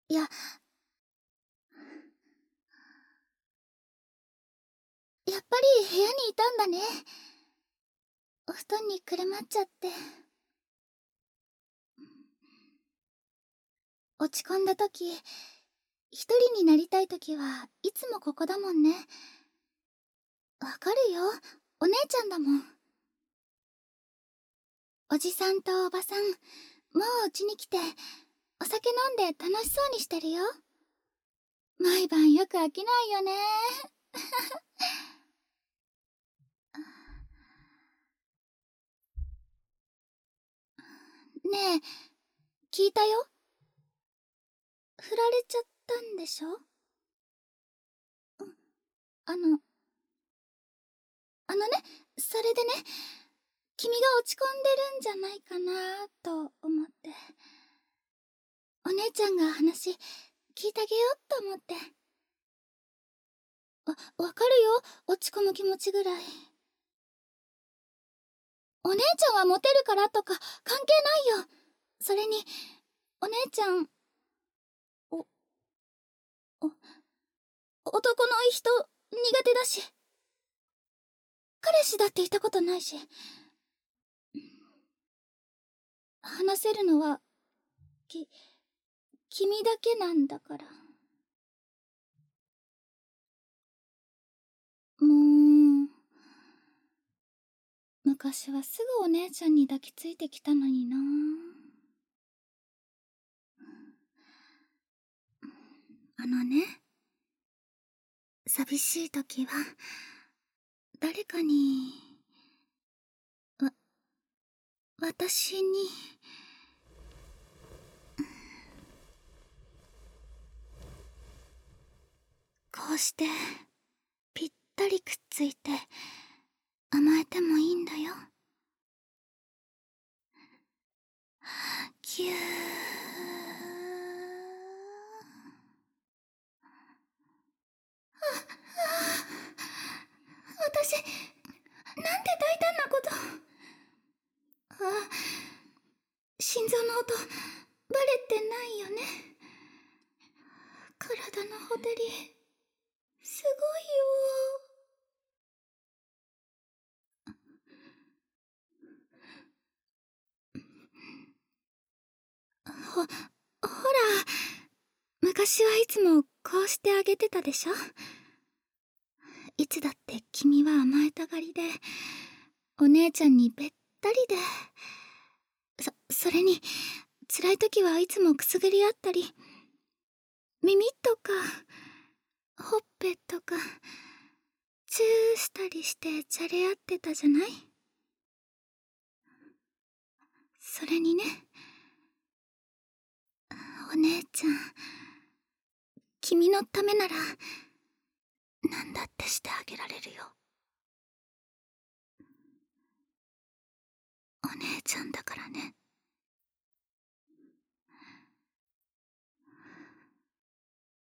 いや、やっぱり部屋にいたんだね。お布団にくるまっちゃって。落ち込んだ時、一人になりたい時はいつもここだもんね。わかるよ。お姉ちゃんだもん。おじさんとおばさん、もううちに来て、お酒飲んで楽しそうにしてるよ。毎晩よく飽きないよね。ねえ、聞いたよ。振られちゃったんでしょ？あの、それでね、君が落ち込んでるんじゃないかなと思って。お姉ちゃんが話、聞いてあげようと思って。わかるよ、落ち込む気持ちぐらい。お姉ちゃんはモテるからとか関係ないよ。それに、お姉ちゃん、お、お、男の人苦手だし、彼氏だっていたことないし、話せるのは、き、君だけなんだから。もう、昔はすぐお姉ちゃんに抱きついてきたのにな。寂しい時は、誰かに、わ、私に、こうして、ぴったりくっついて、甘えてもいいんだよ。ぎゅー。私、なんて大胆なこと。心臓の音、バレてないよね。体のほてり、すごいよ。ほら、昔はいつもこうしてあげてたでしょ。いつだって君は甘えたがりで、お姉ちゃんにべったりで、それに、辛い時はいつもくすぐり合ったり、耳とか、ほっぺとか、チューしたりしてじゃれ合ってたじゃない。それにね、お姉ちゃん、君のためなら、なんだってしてあげられるよ。お姉ちゃんだからね。